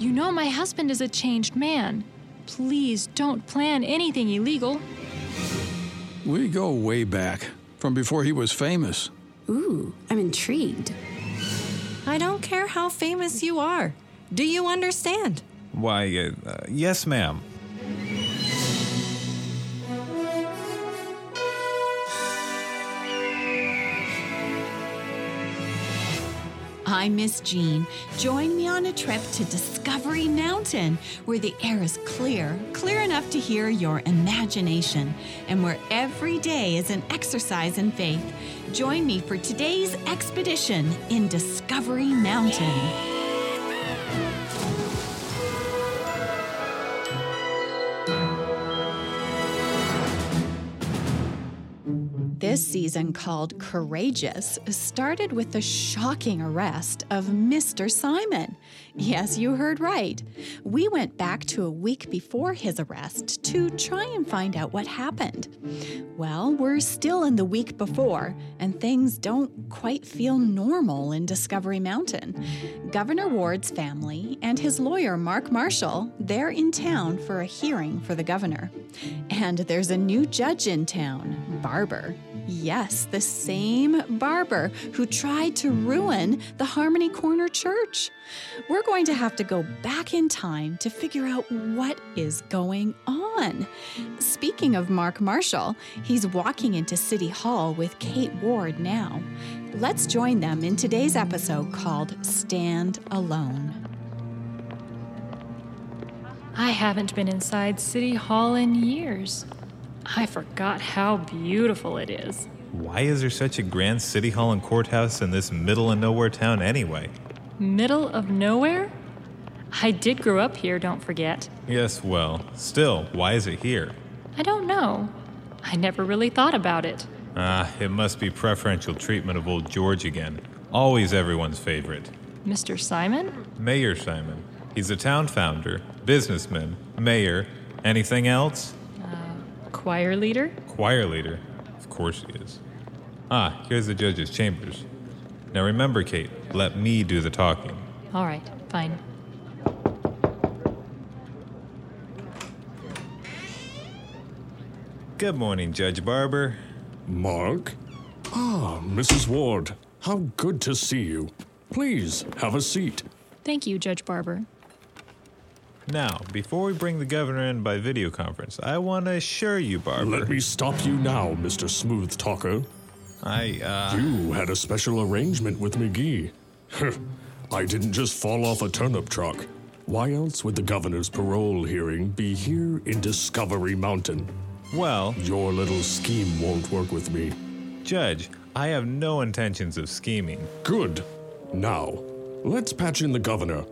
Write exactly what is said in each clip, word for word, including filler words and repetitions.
You know my husband is a changed man. Please don't plan anything illegal. We go way back, from before he was famous. Ooh, I'm intrigued. I don't care how famous you are. Do you understand? Why, uh, uh, yes, ma'am. I'm Miss Jean. Join me on a trip to Discovery Mountain, where the air is clear, clear enough to hear your imagination, and where every day is an exercise in faith. Join me for today's expedition in Discovery Mountain. This season, called Courageous, started with the shocking arrest of Mister Simon. Yes, you heard right. We went back to a week before his arrest to try and find out what happened. Well, we're still in the week before, and things don't quite feel normal in Discovery Mountain. Governor Ward's family and his lawyer, Mark Marshall, they're in town for a hearing for the governor. And there's a new judge in town, Barber. Yes, the same Barber who tried to ruin the Harmony Corner Church. We're going to have to go back in time to figure out what is going on. Speaking of Mark Marshall, he's walking into City Hall with Kate Ward now. Let's join them in today's episode called Stand Alone. I haven't been inside City Hall in years. I forgot how beautiful it is. Why is there such a grand city hall and courthouse in this middle-of-nowhere town anyway? Middle of nowhere? I did grow up here, don't forget. Yes, well, still, why is it here? I don't know. I never really thought about it. Ah, it must be preferential treatment of old George again. Always everyone's favorite. Mister Simon? Mayor Simon. He's a town founder, businessman, mayor. Anything else? Choir leader? Choir leader. Of course he is. Ah, here's the judge's chambers. Now remember, Kate, let me do the talking. All right, fine. Good morning, Judge Barber. Mark? Ah, Missus Ward. How good to see you. Please, have a seat. Thank you, Judge Barber. Now, before we bring the governor in by video conference, I want to assure you, Barber... Let me stop you now, Mister Smooth Talker. I, uh... You had a special arrangement with McGee. I didn't just fall off a turnip truck. Why else would the governor's parole hearing be here in Discovery Mountain? Well... Your little scheme won't work with me. Judge, I have no intentions of scheming. Good. Now, let's patch in the governor.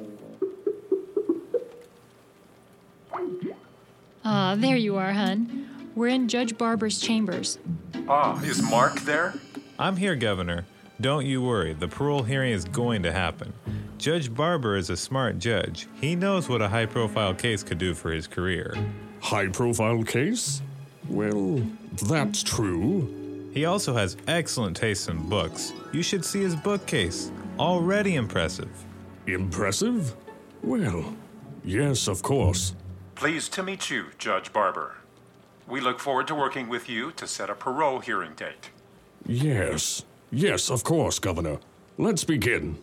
Ah, there you are, hun. We're in Judge Barber's chambers. Ah, is Mark there? I'm here, Governor. Don't you worry, the parole hearing is going to happen. Judge Barber is a smart judge. He knows what a high-profile case could do for his career. High-profile case? Well, that's true. He also has excellent taste in books. You should see his bookcase. Already impressive. Impressive? Well, yes, of course. Pleased to meet you, Judge Barber. We look forward to working with you to set a parole hearing date. Yes. Yes, of course, Governor. Let's begin.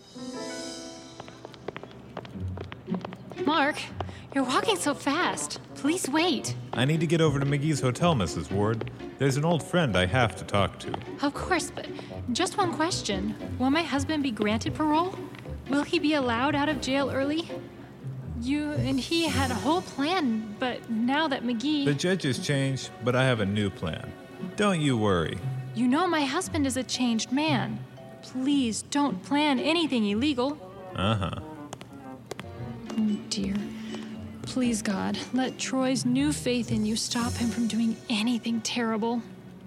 Mark, you're walking so fast. Please wait. I need to get over to McGee's hotel, Missus Ward. There's an old friend I have to talk to. Of course, but just one question. Will my husband be granted parole? Will he be allowed out of jail early? You and he had a whole plan, but now that McGee... The judge has changed, but I have a new plan. Don't you worry. You know my husband is a changed man. Please don't plan anything illegal. Uh-huh. Oh, dear. Please, God, let Troy's new faith in you stop him from doing anything terrible.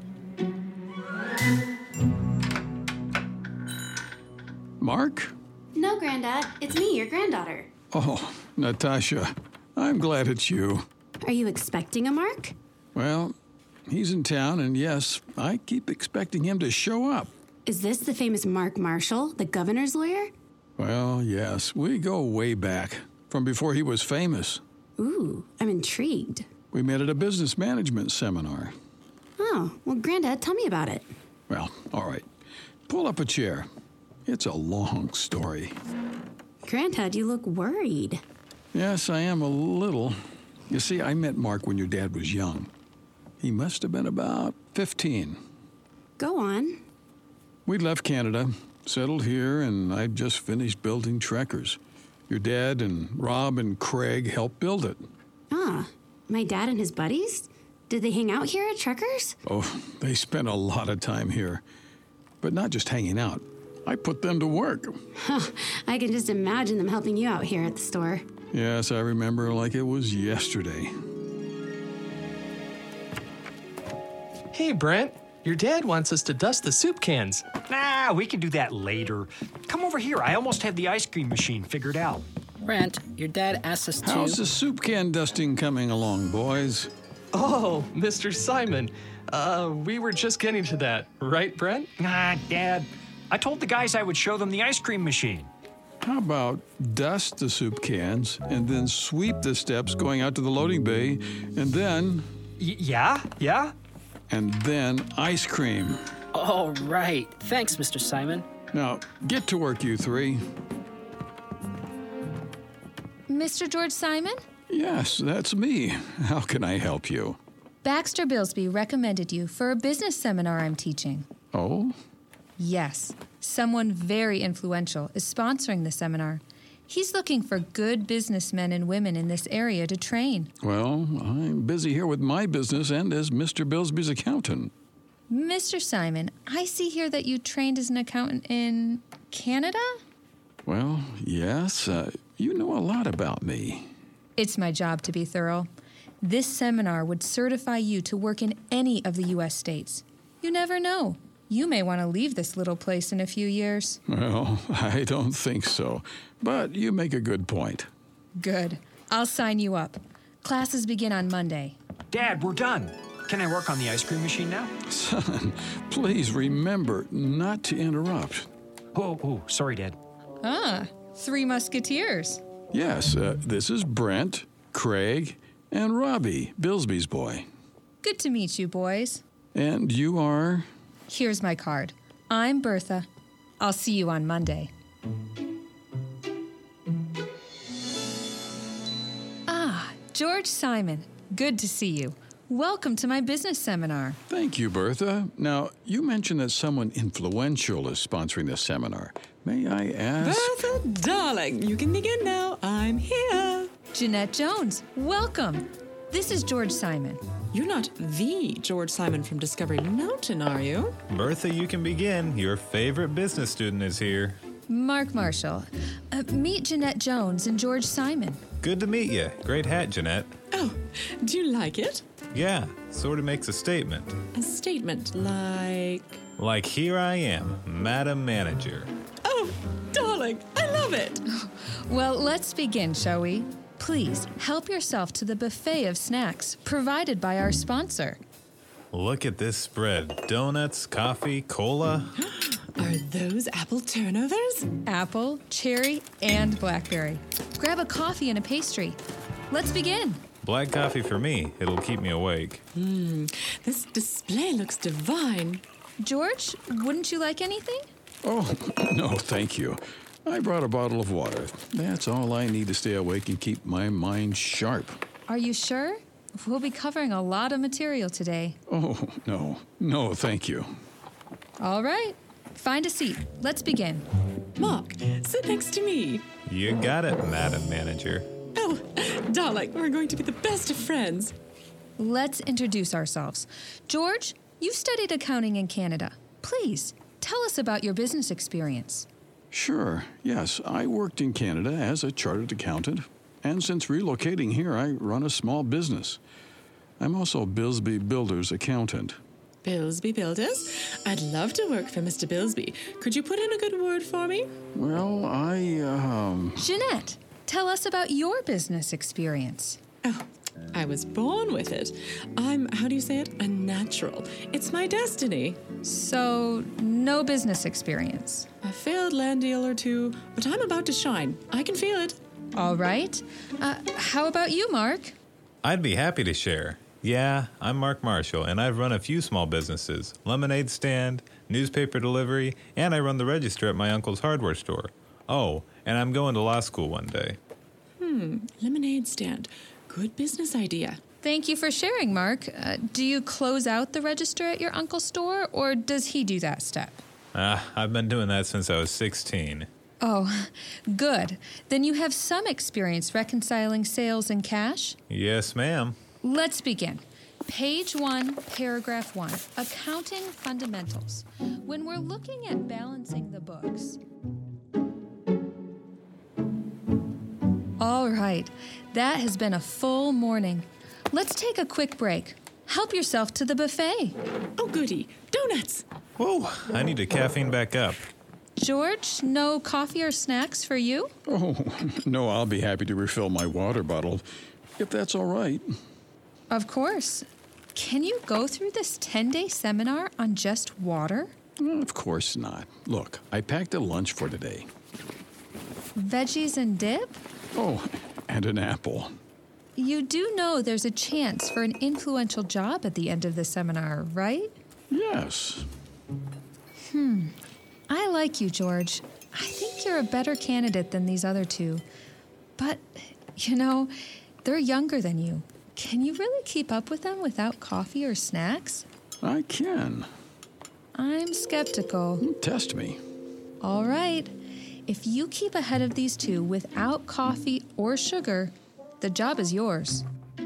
Mark? No, Granddad. It's me, your granddaughter. Oh, Natasha. I'm glad it's you. Are you expecting a Mark? Well, he's in town, and yes, I keep expecting him to show up. Is this the famous Mark Marshall, the governor's lawyer? Well, yes, we go way back. from before he was famous. Ooh, I'm intrigued. We met at a business management seminar. Oh, well, Granddad, tell me about it. Well, all right. Pull up a chair. It's a long story. Granddad, you look worried. Yes, I am a little. You see, I met Mark when your dad was young. He must have been about fifteen. Go on. We'd left Canada, settled here, and I'd just finished building Trekkers. Your dad and Rob and Craig helped build it. Ah, my dad and his buddies? Did they hang out here at Trekkers? Oh, they spent a lot of time here. But not just hanging out. I put them to work. Huh, I can just imagine them helping you out here at the store. Yes, I remember like it was yesterday. Hey, Brent. Your dad wants us to dust the soup cans. Nah, we can do that later. Come over here. I almost have the ice cream machine figured out. Brent, your dad asked us to... How's the soup can dusting coming along, boys? Oh, Mister Simon. Uh, we were just getting to that. Right, Brent? Nah, Dad. I told the guys I would show them the ice cream machine. How about dust the soup cans and then sweep the steps going out to the loading bay and then... Y- yeah? Yeah? And then ice cream. All right. Thanks, Mister Simon. Now, get to work, you three. Mister George Simon? Yes, that's me. How can I help you? Baxter Bilsby recommended you for a business seminar I'm teaching. Oh? Yes. Someone very influential is sponsoring the seminar. He's looking for good businessmen and women in this area to train. Well, I'm busy here with my business and as Mister Bilsby's accountant. Mister Simon, I see here that you trained as an accountant in Canada? Well, yes. Uh, you know a lot about me. It's my job to be thorough. This seminar would certify you to work in any of the U S states. You never know. You may want to leave this little place in a few years. Well, I don't think so. But you make a good point. Good. I'll sign you up. Classes begin on Monday. Dad, we're done. Can I work on the ice cream machine now? Son, please remember not to interrupt. Oh, oh, sorry, Dad. Ah, Three Musketeers. Yes, uh, this is Brent, Craig, and Robbie, Bilsby's boy. Good to meet you, boys. And you are? Here's my card. I'm Bertha. I'll see you on Monday. Ah, George Simon. Good to see you. Welcome to my business seminar. Thank you, Bertha. Now, you mentioned that someone influential is sponsoring this seminar. May I ask? Bertha, darling, you can begin now. I'm here. Jeanette Jones, welcome. This is George Simon. You're not the George Simon from Discovery Mountain, are you? Bertha, you can begin. Your favorite business student is here. Mark Marshall. Uh, meet Jeanette Jones and George Simon. Good to meet you. Great hat, Jeanette. Oh, do you like it? Yeah, sort of makes a statement. A statement like... Like, here I am, Madam Manager. Oh, darling, I love it. Well, let's begin, shall we? Please, help yourself to the buffet of snacks provided by our sponsor. Look at this spread. Donuts, coffee, cola. Are those apple turnovers? Apple, cherry, and blackberry. Grab a coffee and a pastry. Let's begin. Black coffee for me. It'll keep me awake. Mmm, this display looks divine. George, wouldn't you like anything? Oh, no, thank you. I brought a bottle of water. That's all I need to stay awake and keep my mind sharp. Are you sure? We'll be covering a lot of material today. Oh, no. No, thank you. All right. Find a seat. Let's begin. Mark, sit next to me. You got it, Madam Manager. Oh, darling, we're going to be the best of friends. Let's introduce ourselves. George, you studied accounting in Canada. Please, tell us about your business experience. Sure, yes. I worked in Canada as a chartered accountant, and since relocating here, I run a small business. I'm also Bilsby Builders accountant. Bilsby Builders? I'd love to work for Mister Bilsby. Could you put in a good word for me? Well, I, um... Jeanette, tell us about your business experience. Oh, I was born with it. I'm, how do you say it? A natural. It's my destiny. So, no business experience. A failed land deal or two, but I'm about to shine. I can feel it. All right. Uh, how about you, Mark? I'd be happy to share. Yeah, I'm Mark Marshall, and I've run a few small businesses, lemonade stand, newspaper delivery, and I run the register at my uncle's hardware store. Oh, and I'm going to law school one day. Hmm, lemonade stand. Good business idea. Thank you for sharing, Mark. Uh, do you close out the register at your uncle's store, or does he do that step? Ah, I've been doing that since I was sixteen. Oh, good. Then you have some experience reconciling sales and cash? Yes, ma'am. Let's begin. Page one, paragraph one, accounting fundamentals. When we're looking at balancing the books. All right, that has been a full morning. Let's take a quick break. Help yourself to the buffet. Oh, goody. Donuts. Whoa, I need to caffeine back up. George, no coffee or snacks for you? Oh, no, I'll be happy to refill my water bottle, if that's all right. Of course. Can you go through this ten-day seminar on just water? Of course not. Look, I packed a lunch for today. Veggies and dip? Oh, and an apple. You do know there's a chance for an influential job at the end of the seminar, right? Yes. Hmm. I like you, George. I think you're a better candidate than these other two. But, you know, they're younger than you. Can you really keep up with them without coffee or snacks? I can. I'm skeptical. Test me. All right. If you keep ahead of these two without coffee or sugar, the job is yours.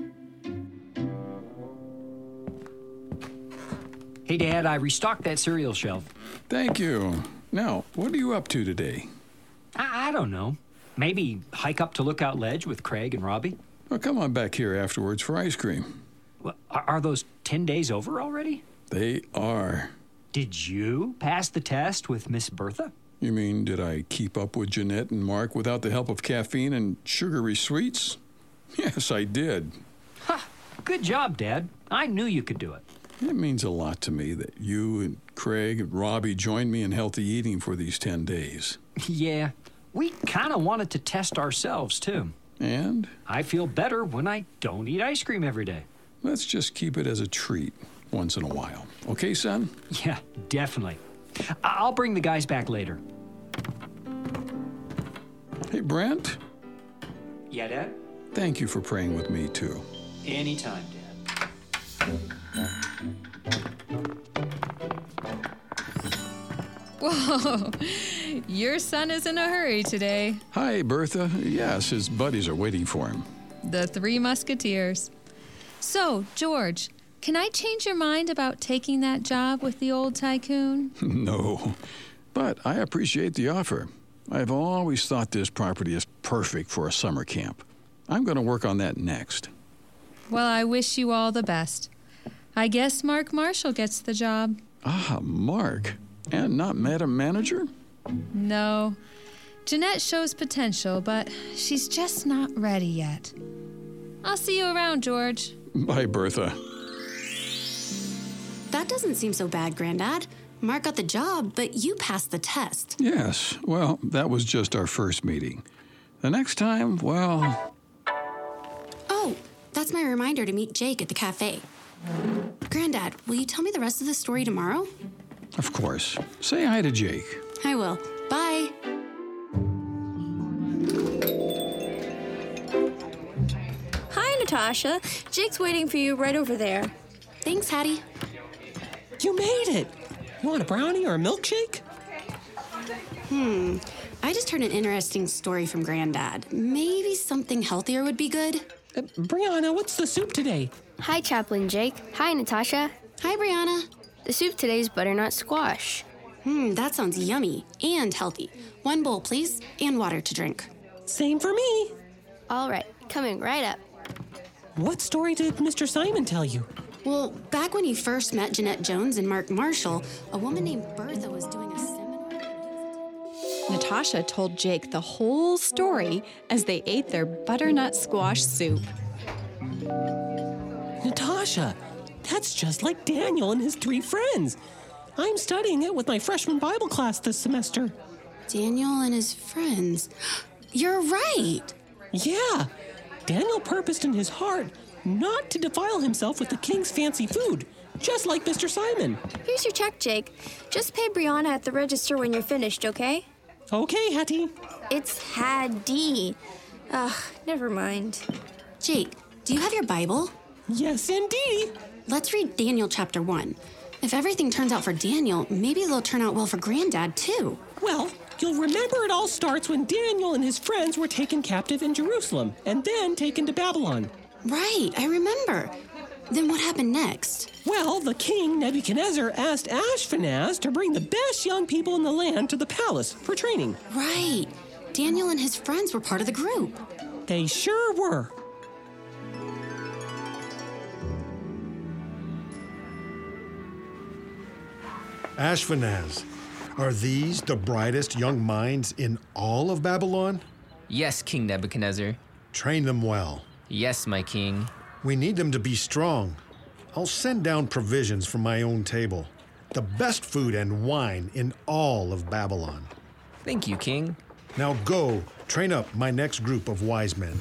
Hey, Dad, I restocked that cereal shelf. Thank you. Now, what are you up to today? I, I don't know. Maybe hike up to Lookout Ledge with Craig and Robbie? Well, come on back here afterwards for ice cream. Well, are, are those ten days over already? They are. Did you pass the test with Miss Bertha? You mean, did I keep up with Jeanette and Mark without the help of caffeine and sugary sweets? Yes, I did. Ha! Good job, Dad. I knew you could do it. It means a lot to me that you and Craig and Robbie joined me in healthy eating for these ten days. Yeah, we kind of wanted to test ourselves, too. And? I feel better when I don't eat ice cream every day. Let's just keep it as a treat once in a while. Okay, son? Yeah, definitely. I- I'll bring the guys back later. Hey, Brent? Yeah, Dad? Thank you for praying with me, too. Anytime, Dad. Whoa, your son is in a hurry today. Hi, Bertha. Yes, his buddies are waiting for him. The Three Musketeers. So, George, can I change your mind about taking that job with the old tycoon? No, but I appreciate the offer. I've always thought this property is perfect for a summer camp. I'm going to work on that next. Well, I wish you all the best. I guess Mark Marshall gets the job. Ah, Mark. And not Madam Manager? No. Jeanette shows potential, but she's just not ready yet. I'll see you around, George. Bye, Bertha. That doesn't seem so bad, Granddad. Mark got the job, but you passed the test. Yes, well, that was just our first meeting. The next time, well... Oh, that's my reminder to meet Jake at the cafe. Granddad, will you tell me the rest of the story tomorrow? Of course. Say hi to Jake. I will. Bye. Hi, Natasha. Jake's waiting for you right over there. Thanks, Hattie. You made it. You want a brownie or a milkshake? Hmm. I just heard an interesting story from Granddad. Maybe something healthier would be good. Uh, Brianna, what's the soup today? Hi, Chaplain Jake. Hi, Natasha. Hi, Brianna. The soup today is butternut squash. Hmm, that sounds yummy and healthy. One bowl, please, and water to drink. Same for me. All right, coming right up. What story did Mister Simon tell you? Well, back when you first met Jeanette Jones and Mark Marshall, a woman named Bertha was doing a seminar. Natasha told Jake the whole story as they ate their butternut squash soup. Natasha, that's just like Daniel and his three friends. I'm studying it with my freshman Bible class this semester. Daniel and his friends. You're right. Yeah. Daniel purposed in his heart not to defile himself with the king's fancy food, just like Mister Simon. Here's your check, Jake. Just pay Brianna at the register when you're finished, okay? Okay, Hattie. It's Hattie. Ugh, never mind. Jake, do you have your Bible? Yes, indeed. Let's read Daniel chapter one. If everything turns out for Daniel, maybe it'll turn out well for Granddad, too. Well, you'll remember it all starts when Daniel and his friends were taken captive in Jerusalem and then taken to Babylon. Right, I remember. Then what happened next? Well, the king Nebuchadnezzar asked Ashpenaz to bring the best young people in the land to the palace for training. Right. Daniel and his friends were part of the group. They sure were. Ashpenaz, are these the brightest young minds in all of Babylon? Yes, King Nebuchadnezzar. Train them well. Yes, my king. We need them to be strong. I'll send down provisions from my own table. The best food and wine in all of Babylon. Thank you, king. Now go, train up my next group of wise men.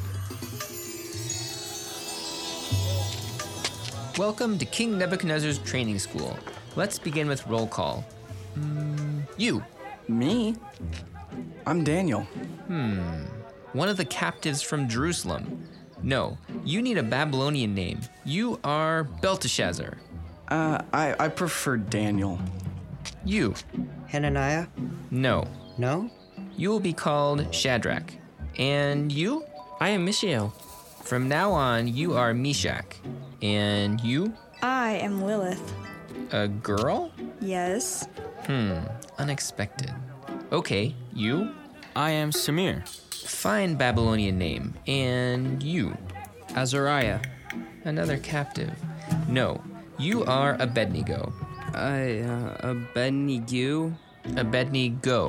Welcome to King Nebuchadnezzar's training school. Let's begin with roll call. Mm, you. Me? I'm Daniel. Hmm. One of the captives from Jerusalem. No, you need a Babylonian name. You are Belteshazzar. Uh, I, I prefer Daniel. You. Hananiah? No. No? You will be called Shadrach. And you? I am Mishael. From now on, you are Meshach. And you? I am Lilith. A girl? Yes. Hmm, unexpected. Okay, you? I am Samir. Fine Babylonian name. And you? Azariah. Another captive. No, you are Abednego. I, uh, Abednego? Abednego.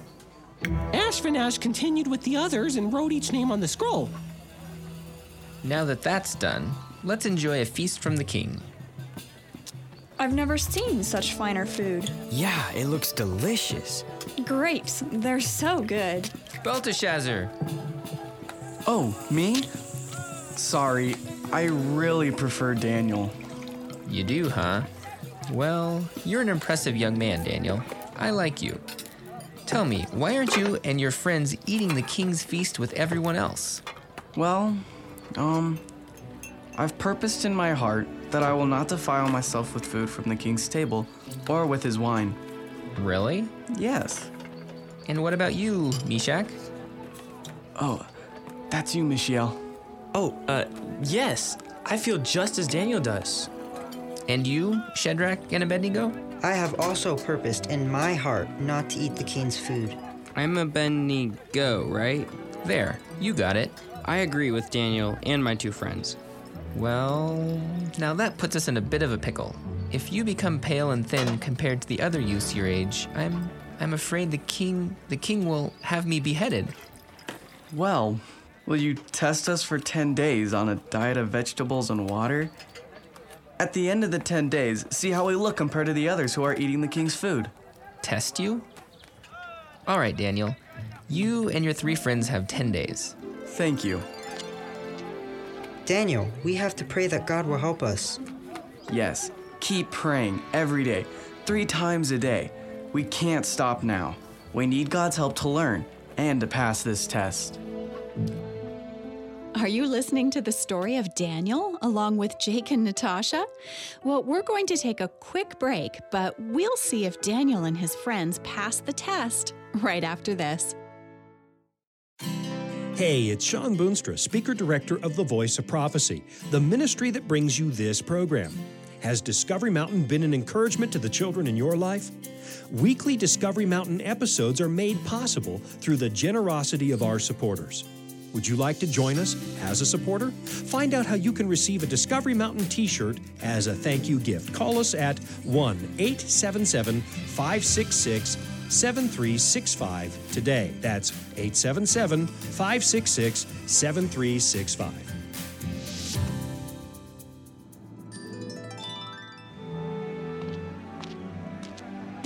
Ashpenaz continued with the others and wrote each name on the scroll. Now that that's done, let's enjoy a feast from the king. I've never seen such finer food. Yeah, it looks delicious. Grapes, they're so good. Belteshazzar. Oh, me? Sorry, I really prefer Daniel. You do, huh? Well, you're an impressive young man, Daniel. I like you. Tell me, why aren't you and your friends eating the king's feast with everyone else? Well, um, I've purposed in my heart that I will not defile myself with food from the king's table or with his wine. Really? Yes. And what about you, Meshach? Oh, that's you, Mishael. Oh, uh, yes. I feel just as Daniel does. And you, Shadrach and Abednego? I have also purposed in my heart not to eat the king's food. I'm Abednego, right? There, you got it. I agree with Daniel and my two friends. Well, now that puts us in a bit of a pickle. If you become pale and thin compared to the other youths your age, I'm I'm afraid the king the king will have me beheaded. Well, will you test us for ten days on a diet of vegetables and water? At the end of the ten days, see how we look compared to the others who are eating the king's food. Test you? All right, Daniel. You and your three friends have ten days. Thank you. Daniel, we have to pray that God will help us. Yes, keep praying every day, three times a day. We can't stop now. We need God's help to learn and to pass this test. Are you listening to the story of Daniel along with Jake and Natasha? Well, we're going to take a quick break, but we'll see if Daniel and his friends pass the test right after this. Hey, it's Sean Boonstra, Speaker Director of The Voice of Prophecy, the ministry that brings you this program. Has Discovery Mountain been an encouragement to the children in your life? Weekly Discovery Mountain episodes are made possible through the generosity of our supporters. Would you like to join us as a supporter? Find out how you can receive a Discovery Mountain t-shirt as a thank you gift. Call us at one eight seven seven, five six six, seven three six five today. That's eight seven seven, five six six, seven three six five.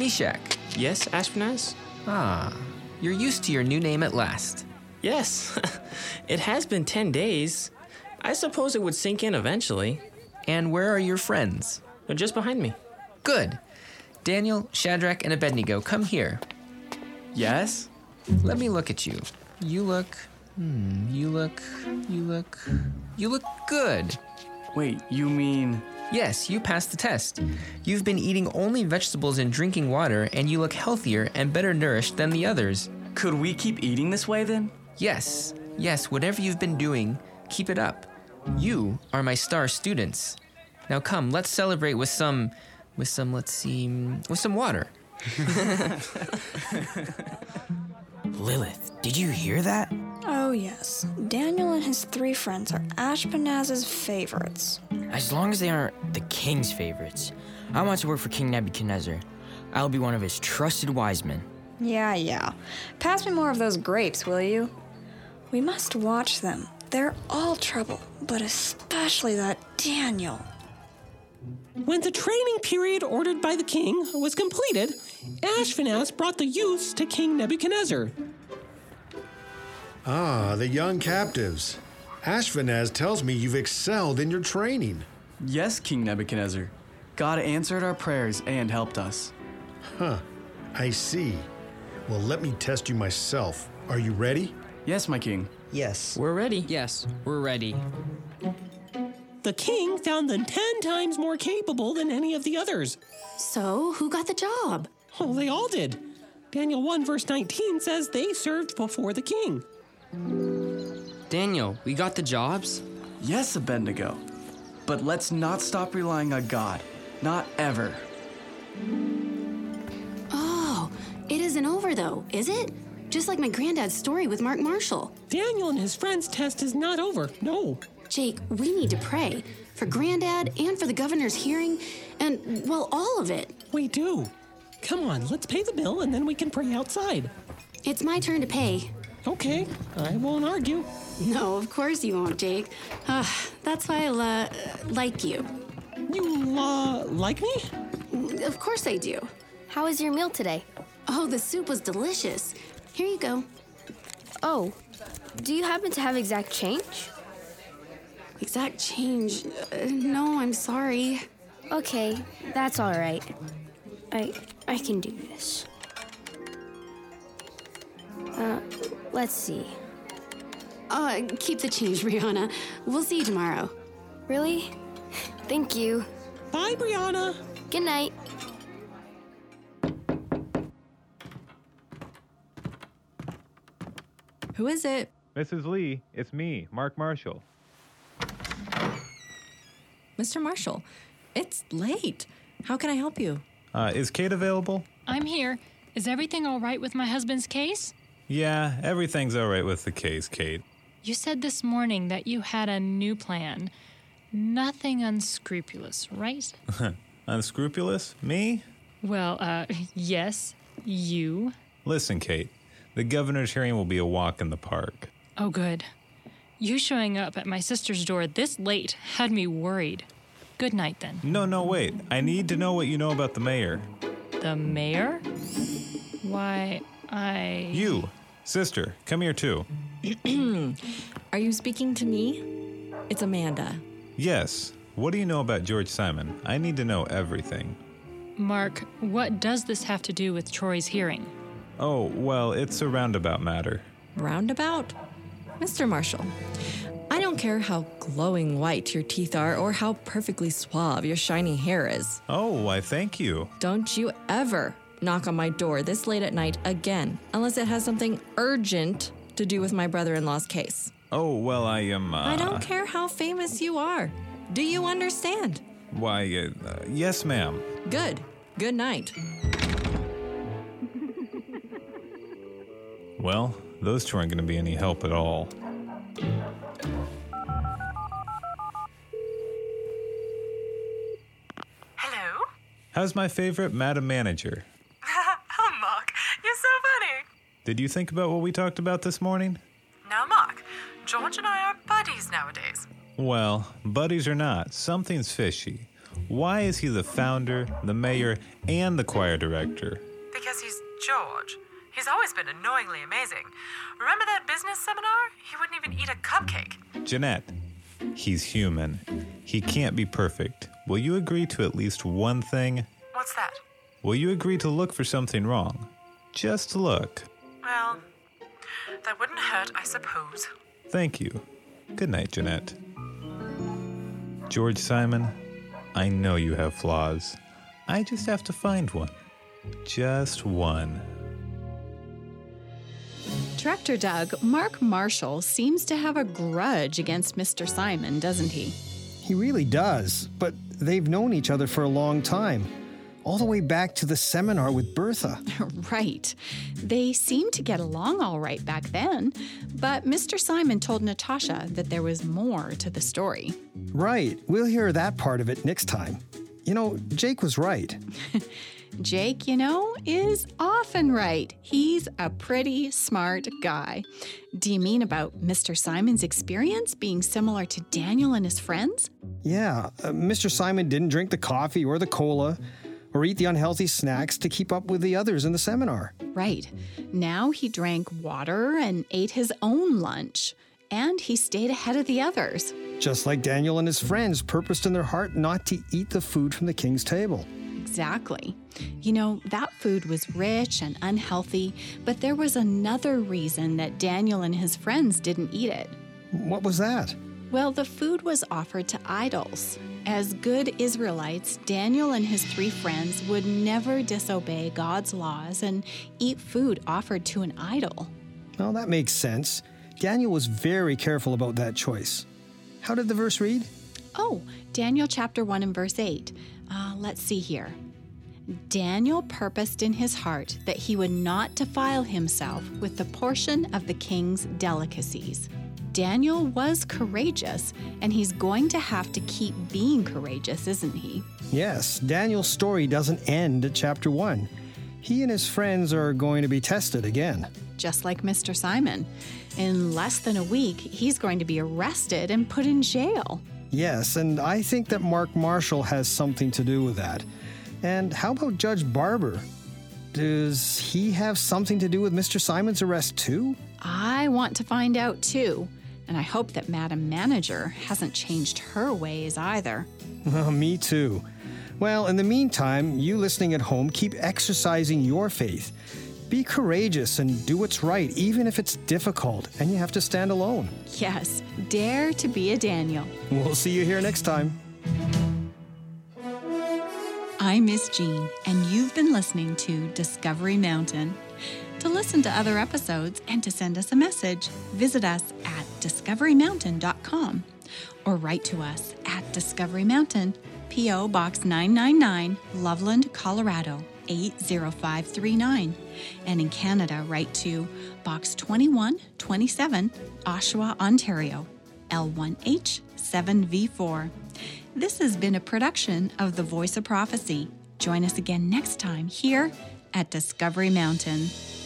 Meshach. Yes, Ashpenaz? Ah, you're used to your new name at last. Yes. It has been ten days. I suppose it would sink in eventually. And where are your friends? They're just behind me. Good. Daniel, Shadrach, and Abednego, come here. Yes? Let me look at you. You look... Hmm, you look... You look... You look good. Wait, you mean... Yes, you passed the test. You've been eating only vegetables and drinking water, and you look healthier and better nourished than the others. Could we keep eating this way then? Yes. Yes, whatever you've been doing, keep it up. You are my star students. Now come, let's celebrate with some... With some, let's see... With some water. Lilith, did you hear that? Oh, yes. Daniel and his three friends are Ashpenaz's favorites. As long as they aren't the king's favorites. I want to work for King Nebuchadnezzar. I'll be one of his trusted wise men. Yeah, yeah. Pass me more of those grapes, will you? We must watch them. They're all trouble, but especially that Daniel. When the training period ordered by the king was completed, Ashpenaz brought the youths to King Nebuchadnezzar. Ah, the young captives. Ashpenaz tells me you've excelled in your training. Yes, King Nebuchadnezzar. God answered our prayers and helped us. Huh, I see. Well, let me test you myself. Are you ready? Yes, my king. Yes. We're ready. Yes, we're ready. The king found them ten times more capable than any of the others. So, who got the job? Oh, they all did. Daniel one verse nineteen says they served before the king. Daniel, we got the jobs? Yes, Abednego. But let's not stop relying on God. Not ever. Oh, it isn't over though, is it? Just like my granddad's story with Mark Marshall. Daniel and his friends' test is not over, no. Jake, we need to pray. For Granddad and for the governor's hearing, and, well, all of it. We do. Come on, let's pay the bill and then we can pray outside. It's my turn to pay. Okay, I won't argue. No, of course you won't, Jake. Uh, that's why I uh, like you. You, uh, like me? Of course I do. How was your meal today? Oh, the soup was delicious. Here you go. Oh, do you happen to have exact change? Exact change? Uh, no, I'm sorry. Okay, that's all right. I I can do this. Uh, let's see. Uh, keep the change, Brianna. We'll see you tomorrow. Really? Thank you. Bye, Brianna. Good night. Who is it? Missus Lee, it's me, Mark Marshall. Mister Marshall, it's late. How can I help you? Uh, is Kate available? I'm here. Is everything all right with my husband's case? Yeah, everything's all right with the case, Kate. You said this morning that you had a new plan. Nothing unscrupulous, right? Unscrupulous? Me? Well, uh, yes, you. Listen, Kate. The governor's hearing will be a walk in the park. Oh, good. You showing up at my sister's door this late had me worried. Good night, then. No, no, wait. I need to know what you know about the mayor. The mayor? Why, I... You. Sister, come here, too. Are you speaking to me? It's Amanda. Yes. What do you know about George Simon? I need to know everything. Mark, what does this have to do with Troy's hearing? Oh, well, it's a roundabout matter. Roundabout? Mister Marshall, I don't care how glowing white your teeth are or how perfectly suave your shiny hair is. Oh, why, thank you. Don't you ever knock on my door this late at night again, unless it has something urgent to do with my brother-in-law's case. Oh, well, I am, uh... I don't care how famous you are. Do you understand? Why, uh, uh, yes, ma'am. Good. Good night. Well, those two aren't going to be any help at all. Hello? How's my favorite Madam Manager? Oh, Mark, you're so funny. Did you think about what we talked about this morning? Now, Mark, George and I are buddies nowadays. Well, buddies or not, something's fishy. Why is he the founder, the mayor, and the choir director? Because he's George. He's always been annoyingly amazing. Remember that business seminar? He wouldn't even eat a cupcake. Jeanette, he's human. He can't be perfect. Will you agree to at least one thing? What's that? Will you agree to look for something wrong? Just look. Well, that wouldn't hurt, I suppose. Thank you. Good night, Jeanette. George Simon, I know you have flaws. I just have to find one. Just one. Director Doug, Mark Marshall seems to have a grudge against Mister Simon, doesn't he? He really does, but they've known each other for a long time. All the way back to the seminar with Bertha. Right. They seemed to get along all right back then, but Mister Simon told Natasha that there was more to the story. Right. We'll hear that part of it next time. You know, Jake was right. Jake, you know, is often right. He's a pretty smart guy. Do you mean about Mister Simon's experience being similar to Daniel and his friends? Yeah, uh, Mister Simon didn't drink the coffee or the cola or eat the unhealthy snacks to keep up with the others in the seminar. Right. Now he drank water and ate his own lunch, and he stayed ahead of the others. Just like Daniel and his friends purposed in their heart not to eat the food from the king's table. Exactly. You know, that food was rich and unhealthy, but there was another reason that Daniel and his friends didn't eat it. What was that? Well, the food was offered to idols. As good Israelites, Daniel and his three friends would never disobey God's laws and eat food offered to an idol. Well, that makes sense. Daniel was very careful about that choice. How did the verse read? Oh, Daniel chapter one and verse eight. Uh, let's see here. Daniel purposed in his heart that he would not defile himself with the portion of the king's delicacies. Daniel was courageous, and he's going to have to keep being courageous, isn't he? Yes, Daniel's story doesn't end at chapter one. He and his friends are going to be tested again. Just like Mister Simon. In less than a week, he's going to be arrested and put in jail. Yes, and I think that Mark Marshall has something to do with that. And how about Judge Barber? Does he have something to do with Mister Simon's arrest too? I want to find out too. And I hope that Madam Manager hasn't changed her ways either. Well, me too. Well, in the meantime, you listening at home, keep exercising your faith. Be courageous and do what's right, even if it's difficult and you have to stand alone. Yes, dare to be a Daniel. We'll see you here next time. I'm Miss Jean, and you've been listening to Discovery Mountain. To listen to other episodes and to send us a message, visit us at discovery mountain dot com or write to us at Discovery Mountain, P O Box nine nine nine, Loveland, Colorado eight zero five three nine. And in Canada, write to Box twenty-one twenty-seven, Oshawa, Ontario, L one H seven V four. This has been a production of The Voice of Prophecy. Join us again next time here at Discovery Mountain.